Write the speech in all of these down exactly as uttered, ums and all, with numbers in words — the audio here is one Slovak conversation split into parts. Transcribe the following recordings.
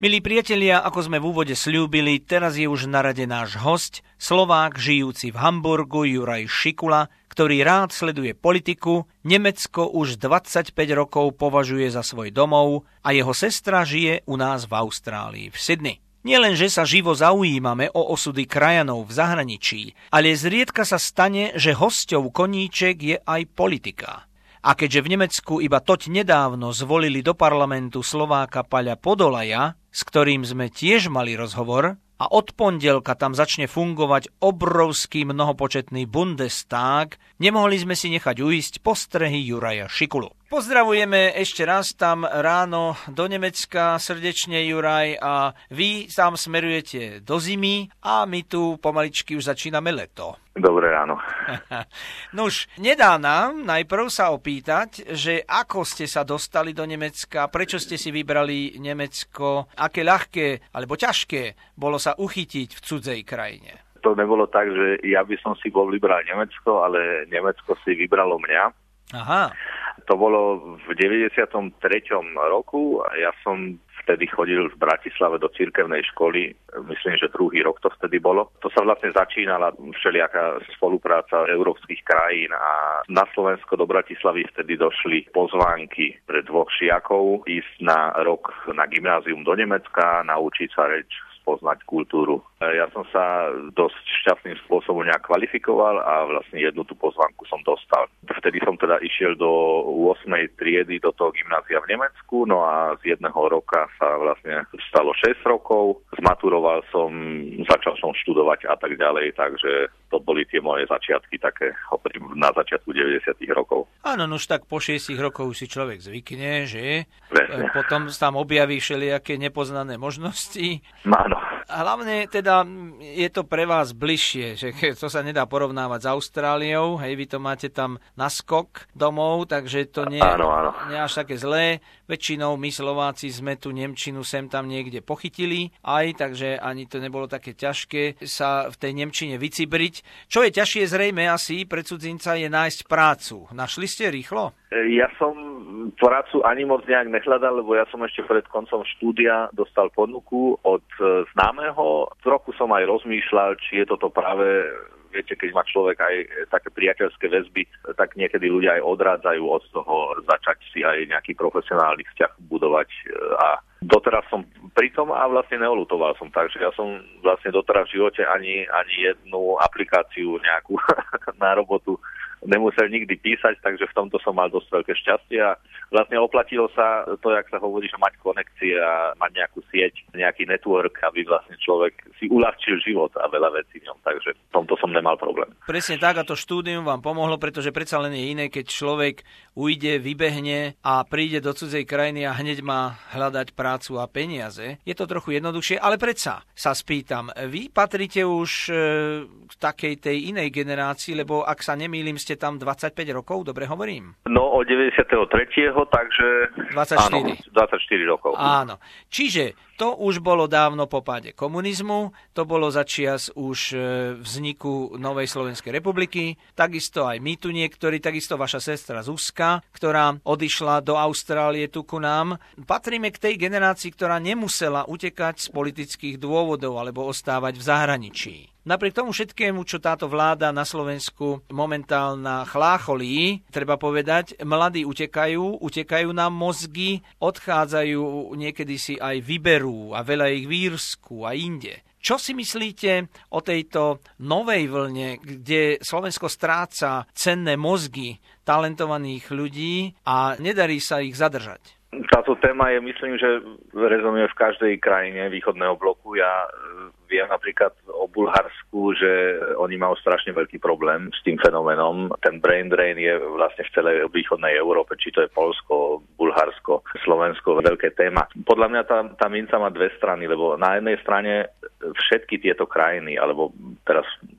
Milí priatelia, ako sme v úvode sľúbili, teraz je už na rade náš hosť, Slovák žijúci v Hamburgu Juraj Šikula, ktorý rád sleduje politiku, Nemecko už dvadsaťpäť rokov považuje za svoj domov a jeho sestra žije u nás v Austrálii, v Sydney. Nielenže sa živo zaujímame o osudy krajanov v zahraničí, ale zriedka sa stane, že hosťou koníček je aj politika. A keďže v Nemecku iba toť nedávno zvolili do parlamentu Slováka Paľa Podolaja, s ktorým sme tiež mali rozhovor, a od pondelka tam začne fungovať obrovský mnohopočetný Bundestag, nemohli sme si nechať uísť postrehy Juraja Šikulu. Pozdravujeme ešte raz tam ráno do Nemecka, srdečne Juraj, a vy tam smerujete do zimy a my tu pomaličky už začíname leto. Dobré ráno. Nuž, nedá nám najprv sa opýtať, že ako ste sa dostali do Nemecka, prečo ste si vybrali Nemecko, aké ľahké alebo ťažké bolo sa uchytiť v cudzej krajine. To nebolo tak, že ja by som si bol vybral Nemecko, ale Nemecko si vybralo mňa. Aha. To bolo v deväťdesiatom treťom roku a ja som vtedy chodil v Bratislave do cirkevnej školy, myslím, že druhý rok to vtedy bolo. To sa vlastne začínala všelijaká spolupráca európskych krajín a na Slovensko do Bratislavy vtedy došli pozvánky pre dvoch šiakov ísť na rok na gymnázium do Nemecka, naučiť sa reč, poznať kultúru. Ja som sa dosť šťastným spôsobom nejak kvalifikoval a vlastne jednu tú pozvánku som dostal. Vtedy som teda išiel do ôsmej triedy do toho gymnázia v Nemecku, no a z jedného roka sa vlastne stalo šesť rokov. Zmaturoval som, začal som študovať a tak ďalej, takže to boli tie moje začiatky také na začiatku deväťdesiatych rokov. Áno, no už tak po šiestich rokov si človek zvykne, že? Presne. Potom tam objaví všelijaké nepoznané možnosti. Áno. A hlavne teda je to pre vás bližšie, že to sa nedá porovnávať s Austráliou, hej, vy to máte tam na skok domov, takže to nie, áno, áno. nie až také zlé. Väčšinou my Slováci sme tu nemčinu sem tam niekde pochytili, aj takže ani to nebolo také ťažké sa v tej nemčine vycibriť. Čo je ťažšie zrejme asi pre cudzinca je nájsť prácu. Našli ste rýchlo? Ja som prácu ani moc nejak nehľadal, lebo ja som ešte pred koncom štúdia dostal ponuku od známeho. Trochu som aj rozmýšľal, či je toto práve, viete, keď má človek aj také priateľské väzby, tak niekedy ľudia aj odrádzajú od toho začať si aj nejaký profesionálny vzťah budovať. A doteraz som pri tom a vlastne neolutoval som, takže ja som vlastne doteraz v živote ani, ani jednu aplikáciu nejakú na robotu nemusel nikdy písať, takže v tomto som mal dosť veľké šťastie a vlastne oplatilo sa to, jak sa hovorí, že mať konekcie a mať nejakú sieť, nejaký network, aby vlastne človek si uľahčil život a veľa vecí v ňom, takže v tomto som nemal problém. Presne tak, a to štúdium vám pomohlo, pretože predsa len je iné, keď človek ujde, vybehne a príde do cudzej krajiny a hneď má hľadať prácu a peniaze. Je to trochu jednoduchšie, ale predsa sa spýtam, vy patríte už e, k takej tej inej generácii, lebo ak sa nemýlim, ste tam dvadsaťpäť rokov, dobre hovorím? No, od deväťdesiateho tretieho takže dvadsaťštyri. Áno, dvadsaťštyri rokov. Áno. Čiže to už bolo dávno po páde komunizmu, to bolo začias už vzniku Novej Slovenskej republiky, takisto aj my tu niektorí, takisto vaša sestra Zuzka, ktorá odišla do Austrálie tu ku nám. Patríme k tej generácii, ktorá nemusela utekať z politických dôvodov alebo ostávať v zahraničí. Napriek tomu všetkému, čo táto vláda na Slovensku momentálna chlácholí, treba povedať, mladí utekajú, utekajú nám mozgy, odchádzajú, niekedy si aj vyberú a veľa ich v Írsku a inde. Čo si myslíte o tejto novej vlne, kde Slovensko stráca cenné mozgy talentovaných ľudí a nedarí sa ich zadržať? Táto téma je, myslím, že rezonuje v každej krajine východného bloku. Ja viem napríklad o Bulharsku, že oni majú strašne veľký problém s tým fenoménom. Ten brain drain je vlastne v celej východnej Európe, či to je Poľsko, Bulharsko, Slovensko, veľké téma. Podľa mňa tá, tá minca má dve strany, lebo na jednej strane všetky tieto krajiny, alebo teraz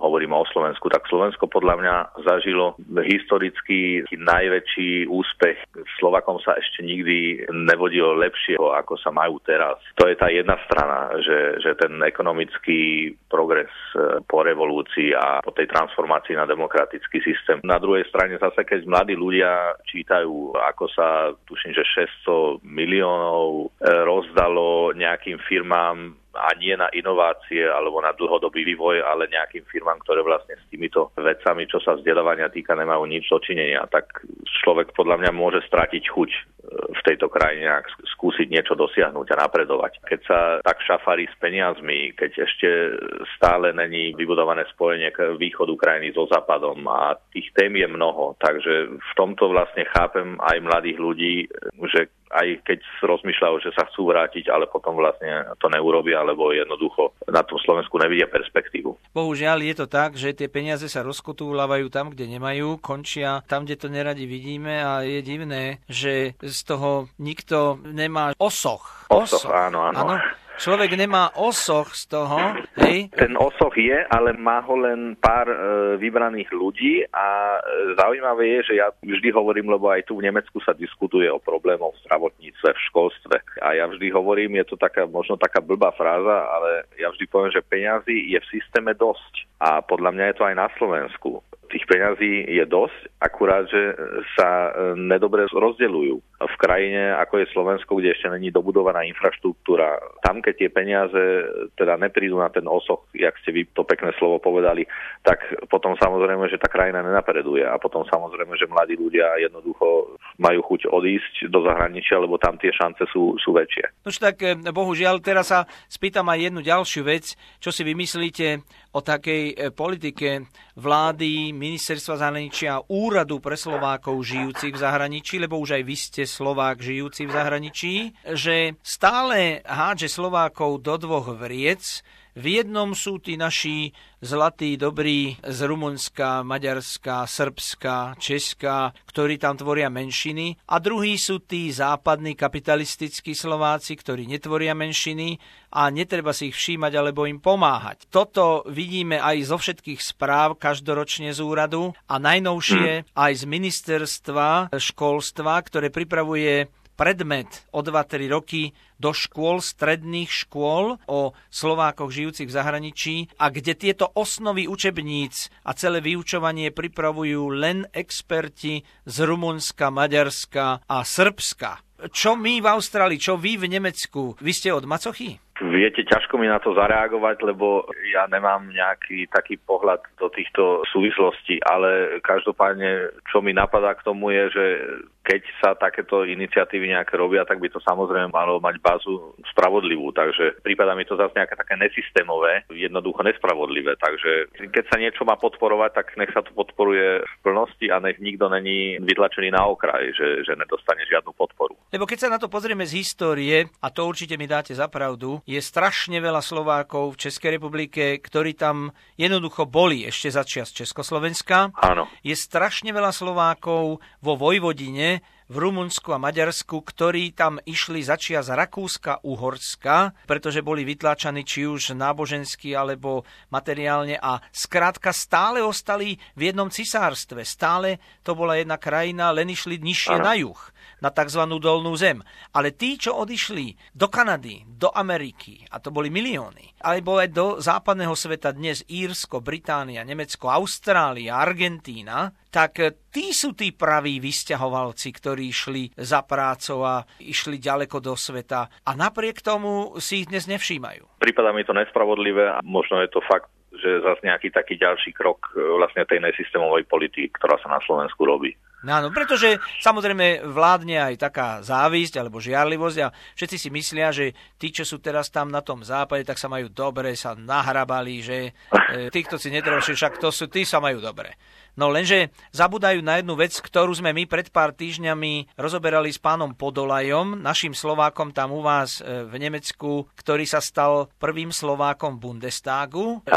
hovoríme o Slovensku, tak Slovensko podľa mňa zažilo historicky najväčší úspech. Slovakom sa ešte nikdy nevodilo lepšieho, ako sa majú teraz. To je tá jedna strana, že, že ten ekonomický progres po revolúcii a po tej transformácii na demokratický systém. Na druhej strane zase, keď mladí ľudia čítajú, ako sa, tuším, že šesťsto miliónov rozdalo nejakým firmám a nie na inovácie alebo na dlhodobý vývoj, ale nejakým firmám, ktoré vlastne s týmito vecami, čo sa vzdelávania týka, nemajú nič dočinenia, tak človek podľa mňa môže stratiť chuť v tejto krajine a skúsiť niečo dosiahnuť a napredovať. Keď sa tak šafári s peniazmi, keď ešte stále není vybudované spojenie k východu krajiny so západom a tých tém je mnoho, takže v tomto vlastne chápem aj mladých ľudí, že aj keď rozmýšľajú, že sa chcú vrátiť, ale potom vlastne to neurobia, alebo jednoducho na tom Slovensku nevidia perspektívu. Bohužiaľ je to tak, že tie peniaze sa rozkotúľavajú tam, kde nemajú, končia tam, kde to neradi vidíme a je divné, že z toho nikto nemá osoch. Osoch, osoch áno, áno. áno. Človek nemá osoch z toho, hej? Ten osoch je, ale má ho len pár e, vybraných ľudí a e, zaujímavé je, že ja vždy hovorím, lebo aj tu v Nemecku sa diskutuje o problémoch v zdravotníctve, v školstve. A ja vždy hovorím, je to taká, možno taká blbá fráza, ale ja vždy poviem, že peňazí je v systéme dosť. A podľa mňa je to aj na Slovensku. Tých peňazí je dosť, akurát, že sa nedobre rozdeľujú. V krajine, ako je Slovensko, kde ešte není dobudovaná infraštruktúra, tam, keď tie peniaze teda neprídu na ten osoch, jak ste vy to pekné slovo povedali, tak potom samozrejme, že tá krajina nenapreduje a potom samozrejme, že mladí ľudia jednoducho majú chuť odísť do zahraničia, lebo tam tie šance sú, sú väčšie. Nož tak, bohužiaľ, teraz sa spýtam aj jednu ďalšiu vec, čo si vymyslíte o takej politike vlády, ministerstva zahraničia, úradu pre Slovákov žijúcich v zahraničí, lebo už aj vy ste Slovák žijúci v zahraničí, že stále hádže Slovákov do dvoch vriec. V jednom sú tí naši zlatí, dobrí z Rumunska, Maďarska, Srbska, Česka, ktorí tam tvoria menšiny. A druhí sú tí západní kapitalistickí Slováci, ktorí netvoria menšiny a netreba si ich všímať alebo im pomáhať. Toto vidíme aj zo všetkých správ každoročne z úradu a najnovšie aj z ministerstva školstva, ktoré pripravuje predmet o dva tri roky do škôl, stredných škôl o Slovákoch žijúcich v zahraničí a kde tieto osnovy učebníc a celé vyučovanie pripravujú len experti z Rumunska, Maďarska a Srbska. Čo my v Austrálii, čo vy v Nemecku? Vy ste od macochy? Viete, ťažko mi na to zareagovať, lebo ja nemám nejaký taký pohľad do týchto súvislostí, ale každopádne, čo mi napadá k tomu je, že keď sa takéto iniciatívy nejaké robia, tak by to samozrejme malo mať bázu spravodlivú, takže prípada mi to zase nejaké také nesystémové, jednoducho nespravodlivé, takže keď sa niečo má podporovať, tak nech sa to podporuje v plnosti a nech nikto není vytlačený na okraj, že, že nedostane žiadnu podporu. Lebo keď sa na to pozrieme z histórie, a to určite mi dáte za pravdu, je strašne veľa Slovákov v Českej republike, ktorí tam jednoducho boli ešte za čias Československa. Áno. Je strašne veľa Slovákov vo Vojvodine, v Rumunsku a Maďarsku, ktorí tam išli začias Rakúska, Uhorska, pretože boli vytláčaní či už nábožensky alebo materiálne a skrátka stále ostali v jednom cisárstve. Stále to bola jedna krajina, len išli nižšie ano. Na juh, na tzv. Dolnú zem. Ale tí, čo odišli do Kanady, do Ameriky, a to boli milióny, alebo aj do západného sveta dnes Írsko, Británia, Nemecko, Austrália, Argentína, tak tí sú tí praví vysťahovalci, ktorí išli za prácou a išli ďaleko do sveta a napriek tomu si ich dnes nevšímajú. Prípada mi to nespravodlivé a možno je to fakt, že zase nejaký taký ďalší krok vlastne tej nesystémovej politiky, ktorá sa na Slovensku robí. Áno, pretože samozrejme vládne aj taká závisť alebo žiarlivosť a všetci si myslia, že tí, čo sú teraz tam na tom západe, tak sa majú dobre, sa nahrabali, že e, týchto si netreba, však to sú, tí sa majú dobre. No lenže zabúdajú na jednu vec, ktorú sme my pred pár týždňami rozoberali s pánom Podolajom, našim Slovákom tam u vás v Nemecku, ktorý sa stal prvým Slovákom v Bundestagu. Áno.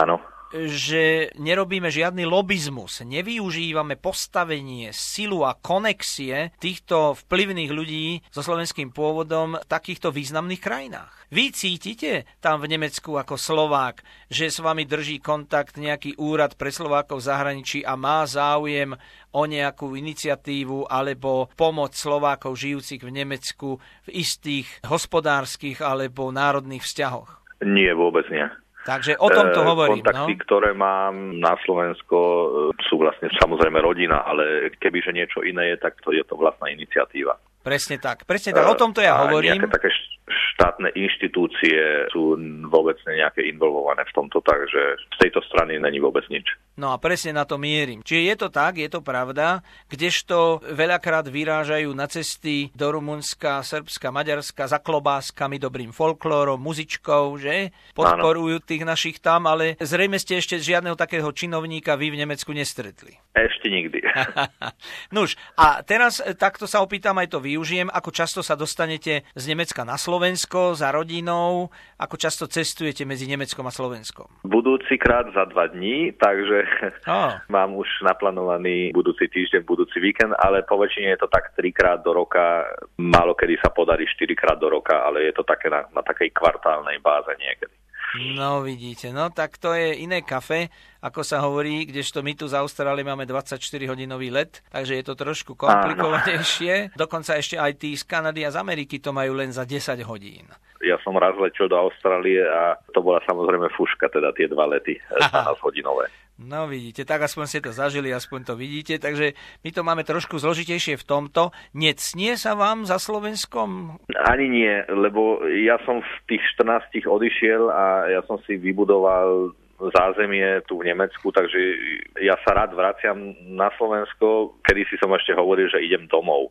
že nerobíme žiadny lobizmus, nevyužívame postavenie, silu a konexie týchto vplyvných ľudí so slovenským pôvodom v takýchto významných krajinách. Vy cítite tam v Nemecku ako Slovák, že s vami drží kontakt nejaký úrad pre Slovákov v zahraničí a má záujem o nejakú iniciatívu alebo pomoc Slovákov žijúcich v Nemecku v istých hospodárskych alebo národných vzťahoch? Nie, vôbec nie. Takže o tom to hovorím. Kontakty, no? ktoré mám na Slovensko, sú vlastne samozrejme rodina, ale kebyže niečo iné je, tak to je to vlastná iniciatíva. Presne tak, presne tak, o tom to ja a hovorím. Nejaké také štátne inštitúcie sú vôbec nejaké involvované v tomto, takže z tejto strany není vôbec nič. No a presne na to mierim. Čiže je to tak, je to pravda, kdežto veľakrát vyrážajú na cesty do Rumunska, Srbska, Maďarska za klobáskami, dobrým folklórom, muzičkou, že? Podporujú tých našich tam, ale zrejme ste ešte žiadneho takého činovníka vy v Nemecku nestretli. Ešte nikdy. Nuž, a teraz takto sa opýtam, aj to využijem, ako často sa dostanete z Nemecka na Slovensko za rodinou, ako často cestujete medzi Nemeckom a Slovenskom? Budúci krát za dva dní, takže oh. mám už naplánovaný budúci týždeň, budúci víkend, ale po väčšine je to tak trikrát do roka, málo kedy sa podarí štyrikrát do roka, ale je to také na, na takej kvartálnej báze niekedy. No vidíte, no tak to je iné kafe, ako sa hovorí, kdežto my tu z Austrálie máme dvadsaťštyri hodinový let, takže je to trošku komplikovanejšie. Áno. Dokonca ešte aj tí z Kanady a z Ameriky to majú len za desať hodín. Ja som raz letel do Austrálie a to bola samozrejme fúška, teda tie dva lety dvanásť hodinové. No vidíte, tak aspoň ste to zažili, aspoň to vidíte, takže my to máme trošku zložitejšie v tomto. Necnie sa vám za Slovenskom? Ani nie, lebo ja som v tých štrnástich odišiel a ja som si vybudoval zázemie tu v Nemecku, takže ja sa rád vraciam na Slovensko. Kedysi som ešte hovoril, že idem domov,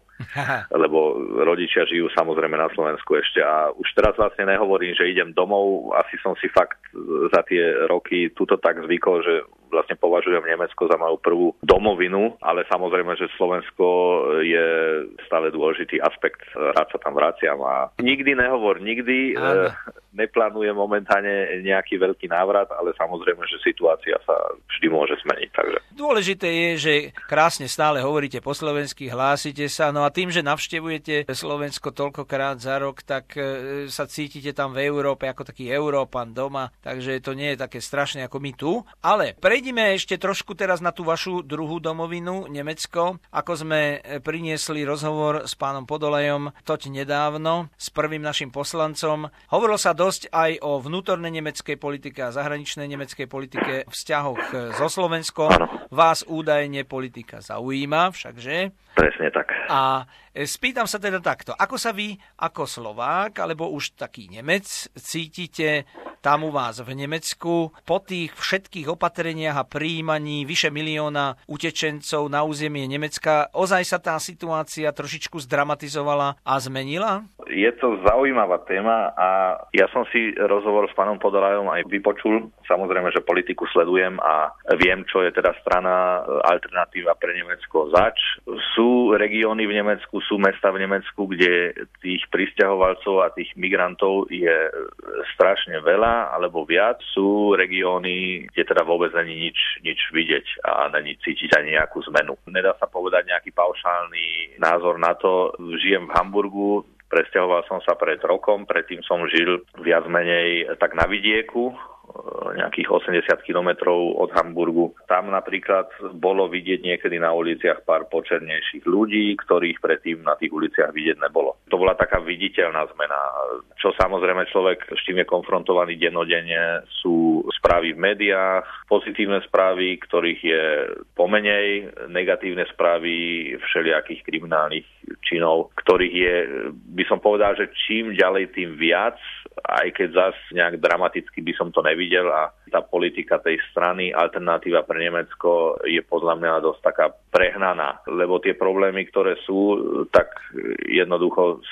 lebo rodičia žijú samozrejme na Slovensku ešte a už teraz vlastne nehovorím, že idem domov. Asi som si fakt za tie roky tuto tak zvykol, že vlastne považujem Nemecko za moju prvú domovinu, ale samozrejme, že Slovensko je stále dôležitý aspekt. Rád sa tam vraciam a nikdy nehovor, nikdy e, neplánujem momentálne nejaký veľký návrat, ale samozrejme, že situácia sa vždy môže zmeniť. Takže. Dôležité je, že krásne stále hovoríte po slovensky, hlásite sa, no a tým, že navštevujete Slovensko toľkokrát za rok, tak e, sa cítite tam v Európe ako taký Európan doma, takže to nie je také strašné ako my tu, ale pre Prejdime ešte trošku teraz na tú vašu druhú domovinu, Nemecko. Ako sme priniesli rozhovor s pánom Podolejom toť nedávno, s prvým našim poslancom. Hovorilo sa dosť aj o vnútornej nemeckej politike a zahraničnej nemeckej politike v vzťahoch so Slovenskom. Vás údajne politika zaujíma, všakže? Presne tak. A spýtam sa teda takto. Ako sa vy ako Slovák, alebo už taký Nemec, cítite tam u vás v Nemecku po tých všetkých opatreniach a prijímaní vyše milióna utečencov na územie Nemecka? Ozaj sa tá situácia trošičku zdramatizovala a zmenila? Je to zaujímavá téma a ja som si rozhovor s pánom Podolajom aj vypočul. Samozrejme, že politiku sledujem a viem, čo je teda strana Alternatíva pre Nemecko zač. Sú regióny v Nemecku, sú mesta v Nemecku, kde tých prisťahovalcov a tých migrantov je strašne veľa alebo viac. Sú regióny, kde teda vôbec není nič, nič vidieť a není cítiť ani nejakú zmenu. Nedá sa povedať nejaký paušálny názor na to. Žijem v Hamburgu, presťahoval som sa pred rokom, predtým som žil viac menej tak na vidieku, nejakých osemdesiat kilometrov od Hamburgu. Tam napríklad bolo vidieť niekedy na uliciach pár počernejších ľudí, ktorých predtým na tých uliciach vidieť nebolo. To bola taká viditeľná zmena. Čo samozrejme človek, s čím je konfrontovaný dennodenne, sú správy v médiách, pozitívne správy, ktorých je pomenej, negatívne správy všelijakých kriminálnych činov, ktorých je, by som povedal, že čím ďalej, tým viac, aj keď zas nejak dramaticky by som to nevidel a tá politika tej strany Alternatíva pre Nemecko je podľa mňa dosť taká prehnaná, lebo tie problémy, ktoré sú, tak jednoducho sa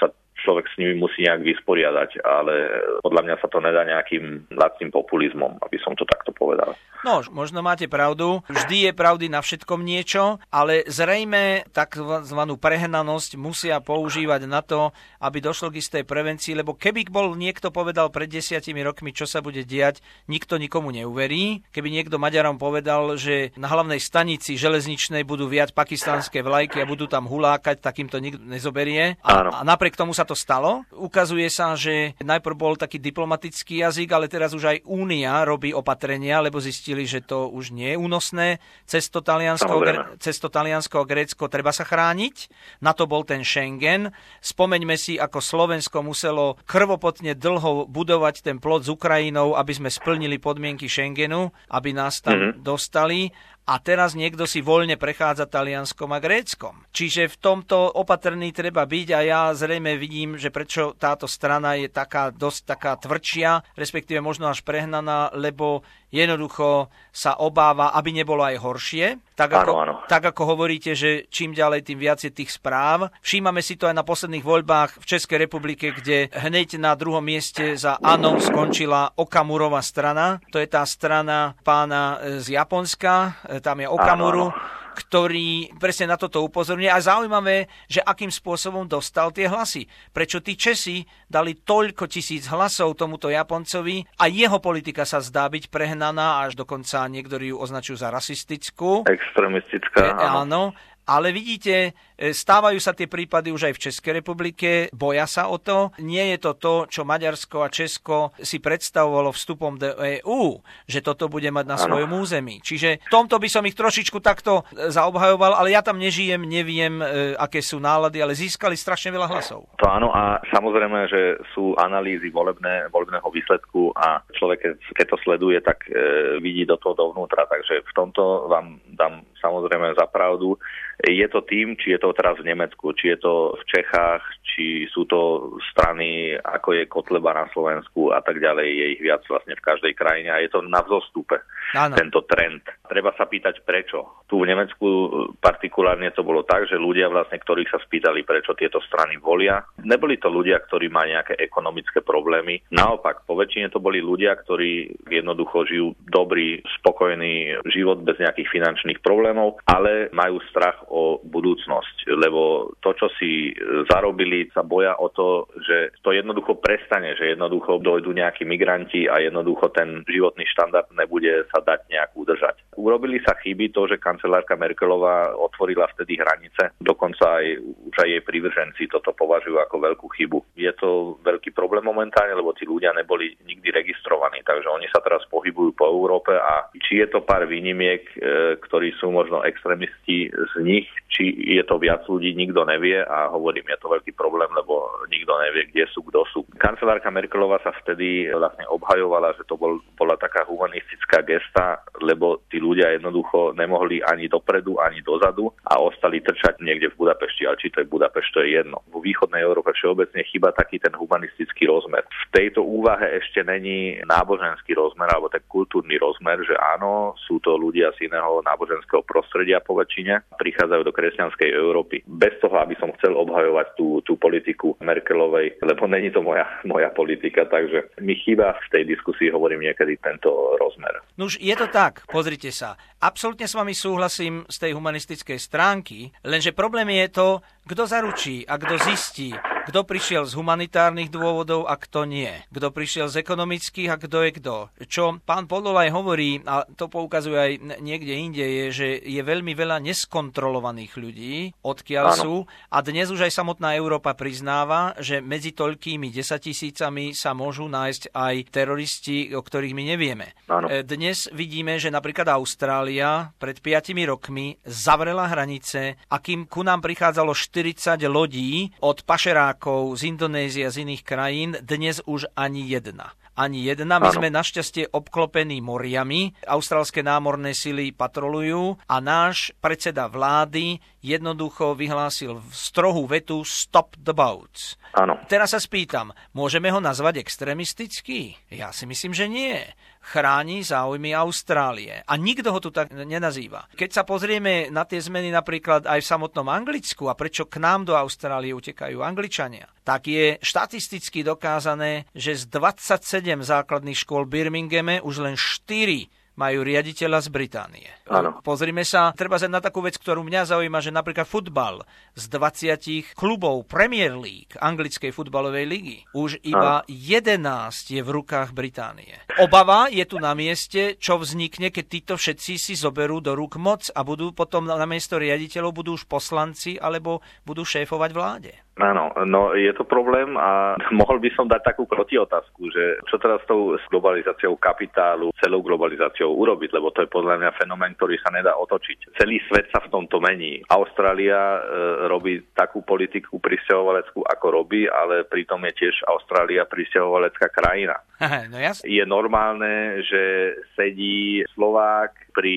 človek s nimi musí nejak vysporiadať, ale podľa mňa sa to nedá nejakým lacným populizmom, aby som to takto povedal. No, možno máte pravdu. Vždy je pravdy na všetkom niečo, ale zrejme takzvanú prehnanosť musia používať na to, aby došlo k istej prevencii, lebo keby bol niekto povedal pred desiatimi rokmi, čo sa bude diať, nikto nikomu neuverí. Keby niekto Maďarom povedal, že na hlavnej stanici železničnej budú viať pakistánske vlajky a budú tam hulákať, tak im to nikto nezoberie. A, a napriek tomu sa to stalo. Ukazuje sa, že najprv bol taký diplomatický jazyk, ale teraz už aj Únia robí opatrenia, lebo zistili, že to už nie je únosné. Cez to Taliansko, cez to Taliansko a Grécko treba sa chrániť. Na to bol ten Schengen. Spomeňme si, ako Slovensko muselo krvopotne dlho budovať ten plot s Ukrajinou, aby sme splnili podmienky Schengenu, aby nás tam mm-hmm. dostali. A teraz niekto si voľne prechádza Talianskom a Gréckom. Čiže v tomto opatrný treba byť a ja zrejme vidím, že prečo táto strana je taká dosť taká tvrdšia, respektíve možno až prehnaná, lebo jednoducho sa obáva, aby nebolo aj horšie. Tak ako, áno, áno. tak ako hovoríte, že čím ďalej, tým viac je tých správ. Všímame si to aj na posledných voľbách v Českej republike, kde hneď na druhom mieste za áno skončila Okamurová strana. To je tá strana pána z Japonska, tam je Okamuru, áno, áno. ktorý presne na toto upozorňuje. A zaujímavé, že akým spôsobom dostal tie hlasy. Prečo tí Česi dali toľko tisíc hlasov tomuto Japoncovi a jeho politika sa zdá byť prehnaná, až dokonca niektorí ju označujú za rasistickú. Extremistická, áno. áno. Ale vidíte, stávajú sa tie prípady už aj v Českej republike, boja sa o to. Nie je to to, čo Maďarsko a Česko si predstavovalo vstupom do é ú, že toto bude mať na ano. svojom území. Čiže v tomto by som ich trošičku takto zaobhajoval, ale ja tam nežijem, neviem, aké sú nálady, ale získali strašne veľa hlasov. To áno a samozrejme, že sú analýzy volebné, volebného výsledku a človek, keď to sleduje, tak e, vidí do toho dovnútra. Takže v tomto vám dám samozrejme za pravdu. Je to tým, či je to teraz v Nemecku, či je to v Čechách, či sú to strany, ako je Kotleba na Slovensku a tak ďalej. Je ich viac vlastne v každej krajine a je to na vzostupe, áno. tento trend. Treba sa pýtať prečo. Tu v Nemecku partikulárne to bolo tak, že ľudia vlastne, ktorých sa spýtali, prečo tieto strany volia, neboli to ľudia, ktorí majú nejaké ekonomické problémy. Naopak, po väčšine to boli ľudia, ktorí jednoducho žijú dobrý, spokojný život bez nejakých finančných problémov, ale majú strach o budúcnosť, lebo to, čo si zarobili, sa boja o to, že to jednoducho prestane, že jednoducho dojdú nejakí migranti a jednoducho ten životný štandard nebude sa dať nejak udržať. Urobili sa chyby to, že kancelárka Merkelová otvorila vtedy hranice, dokonca aj, už aj jej prívrženci toto považujú ako veľkú chybu. Je to veľký problém momentálne, lebo tí ľudia neboli nikdy registrovaní, takže oni sa teraz pohybujú po Európe a či je to pár výnimiek, ktorí sú možno extrémisti z nich, či je to viac ľudí, nikto nevie a hovorím, je to veľký problém, lebo nikto nevie, kde sú, kto sú. Kancelárka Merkelová sa vtedy vlastne obhajovala, že to bol, bola taká humanistická gesta, lebo tí ľudia jednoducho nemohli ani dopredu, ani dozadu a ostali trčať niekde v Budapešti, ale či to je Budapešť, to je jedno. Vo východnej Európe všeobecne chýba taký ten humanistický rozmer. V tejto úvahe ešte není náboženský rozmer alebo ten kultúrny rozmer, že áno, sú to ľudia z iného náboženského prostredia po väčšine, prichádzajú do kresťanskej Európy. Bez toho, aby som chcel obhajovať tú, tú politiku Merkelovej, lebo není to moja, moja politika, takže mi chýba v tej diskusii, hovorím niekedy, tento rozmer. Nuž, je to tak, pozrite sa. Absolútne s vami súhlasím z tej humanistickej stránky, lenže problém je to, kto zaručí a kto zistí, kto prišiel z humanitárnych dôvodov a kto nie. Kto prišiel z ekonomických a kto je kto. Čo pán Podolaj hovorí, a to poukazuje aj niekde inde, je, že je veľmi veľa neskontrolovaných ľudí, odkiaľ Áno. sú. A dnes už aj samotná Európa priznáva, že medzi toľkými desaťtisícami sa môžu nájsť aj teroristi, o ktorých my nevieme. Áno. Dnes vidíme, že napríklad Austrália pred piatimi rokmi zavrela hranice a kým ku nám prichádzalo štyridsať lodí od pašerákov z Indonézie a z iných krajín, dnes už ani jedna. Ani jedna. My ano. sme našťastie obklopení moriami, austrálske námorné sily patrolujú a náš predseda vlády jednoducho vyhlásil strohú vetu Stop the boats. Áno. Teraz sa spýtam, môžeme ho nazvať extrémistický? Ja si myslím, že nie. Chráni záujmy Austrálie. A nikto ho tu tak nenazýva. Keď sa pozrieme na tie zmeny napríklad aj v samotnom Anglicku a prečo k nám do Austrálie utekajú Angličania, tak je štatisticky dokázané, že z dvadsaťsedem základných škôl v Birminghame už len štyri majú riaditeľa z Británie. Áno. Pozrime sa treba na takú vec, ktorú mňa zaujíma, že napríklad futbal z dvadsiatich klubov Premier League, anglickej futbalovej ligy, už iba Áno. jedenásť je v rukách Británie. Obava je tu na mieste, čo vznikne, keď títo všetci si zoberú do rúk moc a budú potom na miesto riaditeľov budú už poslanci alebo budú šéfovať vláde. Áno, no je to problém a mohol by som dať takú protiotázku, že čo teraz s tou globalizáciou kapitálu, celou globalizáciou urobiť, lebo to je podľa mňa fenomén, ktorý sa nedá otočiť. Celý svet sa v tomto mení. Austrália e, robí takú politiku prisťahovaleckú, ako robí, ale pritom je tiež Austrália prisťahovalecká krajina. No jasne. Je normálne, že sedí Slovák pri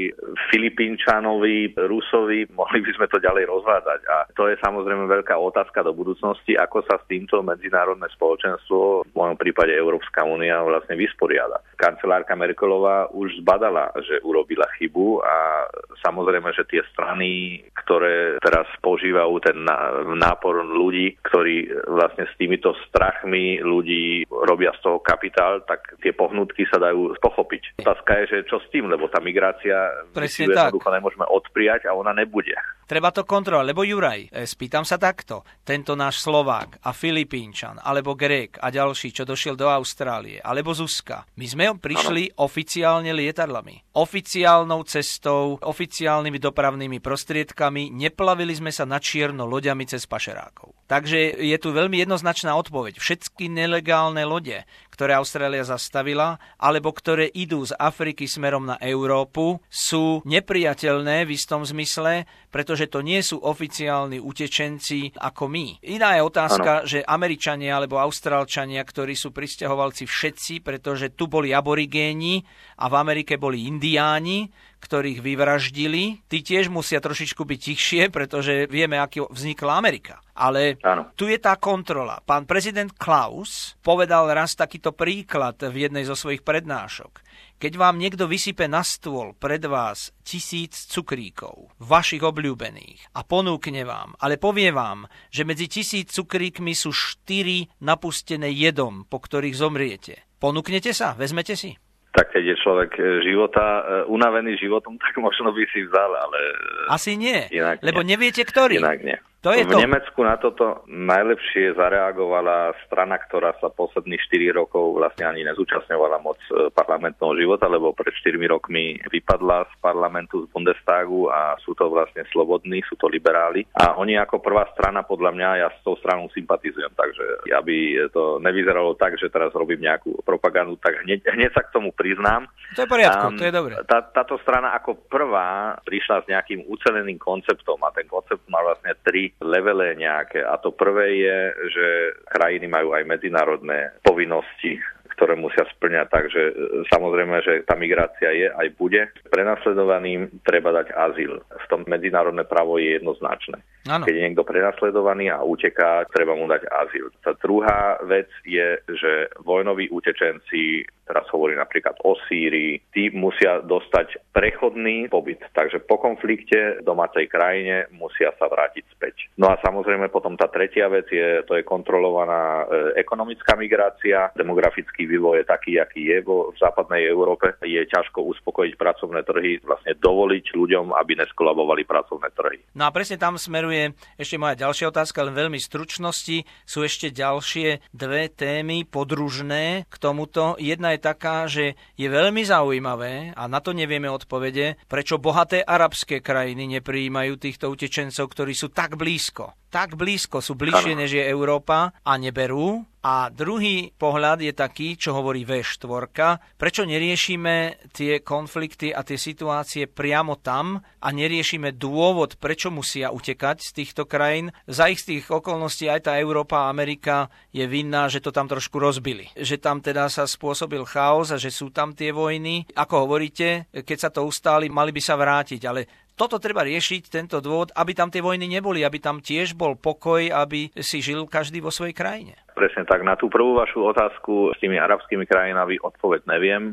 Filipínčanovi, Rusovi, mohli by sme to ďalej rozvádzať. A to je samozrejme veľká otázka do budúcnosti, ako sa s týmto medzinárodné spoločenstvo, v mojom prípade Európska únia, vlastne vysporiada. Kancelárka Merkelová už zbadala, že urobila chybu a samozrejme, že tie strany, ktoré teraz požívajú ten nápor ľudí, ktorí vlastne s týmito strachmi ľudí robia z toho kapitál, tak tie pohnutky sa dajú pochopiť. Otázka je, že čo s tým, lebo tá migrácia Presne my si tak. jednoducho nemôžeme odprijať a ona nebude. Treba to kontrolovať, lebo Juraj, spýtam sa takto, tento náš Slovák a Filipínčan, alebo Grék a ďalší, čo došiel do Austrálie, alebo Zuzka, my sme prišli ano. oficiálne lietadlami, oficiálnou cestou, oficiálnymi dopravnými prostriedkami, neplavili sme sa na čierno loďami cez pašerákov. Takže je tu veľmi jednoznačná odpoveď. Všetky nelegálne lode, ktoré Austrália zastavila, alebo ktoré idú z Afriky smerom na Európu, sú nepriateľné v istom zmysle, pretože to nie sú oficiálni utečenci ako my. Iná je otázka, ano. že Američania alebo Austrálčania, ktorí sú prisťahovalci všetci, pretože tu boli aborigéni a v Amerike boli indiáni, ktorých vyvraždili, tí tiež musia trošičku byť tichšie, pretože vieme, ako vznikla Amerika. Ale ano. tu je tá kontrola. Pán prezident Klaus povedal raz takýto príklad v jednej zo svojich prednášok. Keď vám niekto vysype na stôl pred vás tisíc cukríkov, vašich obľúbených, a ponúkne vám, ale povie vám, že medzi tisíc cukríkmi sú štyri napustené jedom, po ktorých zomriete. Ponúknete sa? Vezmete si? Tak keď je človek života, unavený životom, tak možno by si vzal, ale... Asi nie, inak lebo nie. neviete, ktorý. Inak nie. To je v to. Nemecku na toto najlepšie zareagovala strana, ktorá sa posledných štyri rokov vlastne ani nezúčastňovala moc parlamentného života, lebo pred štyrmi rokmi vypadla z parlamentu, z Bundestagu a sú to vlastne slobodní, sú to liberáli. A oni ako prvá strana, podľa mňa, ja s tou stranou sympatizujem, takže aby to nevyzeralo tak, že teraz robím nejakú propagandu, tak hneď, hneď sa k tomu priznám. To je v poriadku, um, to je dobre. Tá, táto strana ako prvá prišla s nejakým uceleným konceptom a ten koncept má vlastne tri levele nejaké. A to prvé je, že krajiny majú aj medzinárodné povinnosti, ktoré musia spĺňať. Takže samozrejme, že tá migrácia je aj bude. Prenasledovaným treba dať azyl. V tom medzinárodné právo je jednoznačné. Ano. Keď je niekto prenasledovaný a uteká, treba mu dať azyl. Tá druhá vec je, že vojnoví utečenci, teraz hovorí napríklad o Sýrii, tí musia dostať prechodný pobyt. Takže po konflikte v domácej krajine musia sa vrátiť späť. No a samozrejme potom tá tretia vec je, to je kontrolovaná e, ekonomická migrácia. Demografický vývoj je taký, aký je vo v západnej Európe. Je ťažko uspokojiť pracovné trhy, vlastne dovoliť ľuďom, aby neskolabovali pracovné trhy. No a presne tam smeruje ešte moja ďalšia otázka, len veľmi stručnosti. Sú ešte ďalšie dve témy podružné k tomuto. Jedna je taká, že je veľmi zaujímavé, a na to nevieme odpovede, prečo bohaté arabské krajiny neprijímajú týchto utečencov, ktorí sú tak blízko. Tak blízko, sú bližšie, než je Európa, a neberú. A druhý pohľad je taký, čo hovorí vé štyri, prečo neriešime tie konflikty a tie situácie priamo tam a neriešime dôvod, prečo musia utekať z týchto krajín. Za ich z tých okolností aj tá Európa a Amerika je vinná, že to tam trošku rozbili. Že tam teda sa spôsobil chaos a že sú tam tie vojny. Ako hovoríte, keď sa to ustáli, mali by sa vrátiť, ale toto treba riešiť, tento dôvod, aby tam tie vojny neboli, aby tam tiež bol pokoj, aby si žil každý vo svojej krajine. Presne tak. Na tú prvú vašu otázku s tými arabskými krajinami odpoveď neviem.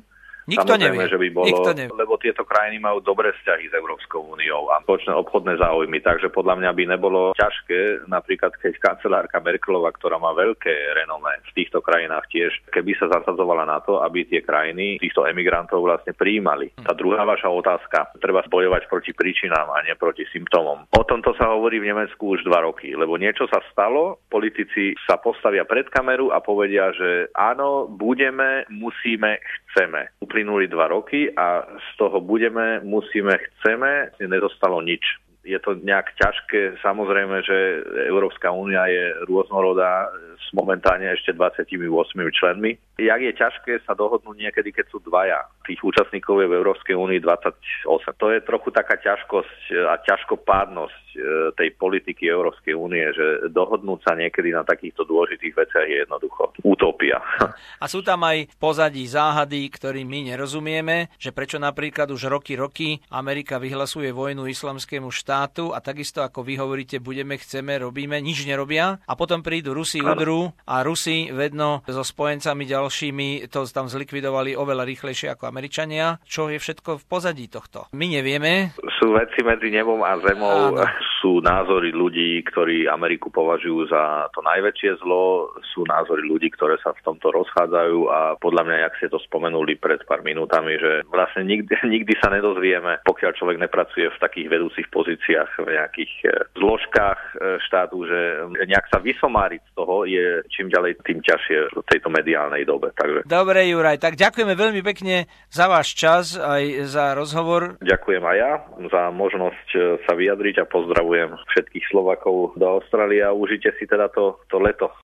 Nikto Samozrejme, nevie. že by bolo, Nikto nevie. lebo tieto krajiny majú dobré vzťahy s Európskou úniou a spoločné obchodné záujmy, takže podľa mňa by nebolo ťažké, napríklad keď kancelárka Merkelová, ktorá má veľké renomé v týchto krajinách tiež, keby sa zasadzovala na to, aby tie krajiny týchto emigrantov vlastne prijímali. Tá druhá vaša otázka, treba bojovať proti príčinám a nie proti symptómom. O tomto sa hovorí v Nemecku už dva roky, lebo niečo sa stalo, politici sa postavia pred kameru a povedia, že áno, budeme, musíme, chceme. Uplynuli dva roky a z toho budeme, musíme, chceme, nezostalo nič. Je to nejak ťažké, samozrejme, že Európska únia je rôznorodá s momentálne ešte dvadsiatimi ôsmimi členmi. Jak je ťažké sa dohodnúť niekedy, keď sú dvaja. Tých účastníkov je v Európskej únii dvadsaťosem. To je trochu taká ťažkosť a ťažkopádnosť tej politiky Európskej únie, že dohodnúť sa niekedy na takýchto dôležitých veciach je jednoducho utopia. A sú tam aj v pozadí záhady, ktorým my nerozumieme, že prečo napríklad už roky, roky Amerika vyhlasuje vojnu islamskému štátu a takisto ako vy hovoríte, budeme, chceme, robíme, nič nerobia a potom prídu Rusi, udrú a Rusi vedno so spojencami ďalšími to tam zlikvidovali oveľa rýchlejšie ako Američania. Čo je všetko v pozadí tohto? My nevieme. Sú veci medzi nebom a zemou. Áno. Sú názory ľudí, ktorí Ameriku považujú za to najväčšie zlo. Sú názory ľudí, ktoré sa v tomto rozchádzajú a podľa mňa, jak ste to spomenuli pred pár minútami, že vlastne nikdy, nikdy sa nedozvieme, pokiaľ človek nepracuje v takých vedúcich pozíciách, v nejakých zložkách štátu, že nejak sa vysomáriť z toho je čím ďalej tým ťažšie v tejto mediálnej dobe. Takže... Dobre, Juraj, tak ďakujeme veľmi pekne za váš čas aj za rozhovor. Ďakujem aj ja za možnosť sa vyjadriť a pozdravujem všetkých Slovákov do Austrálie a užite si teda to, to leto.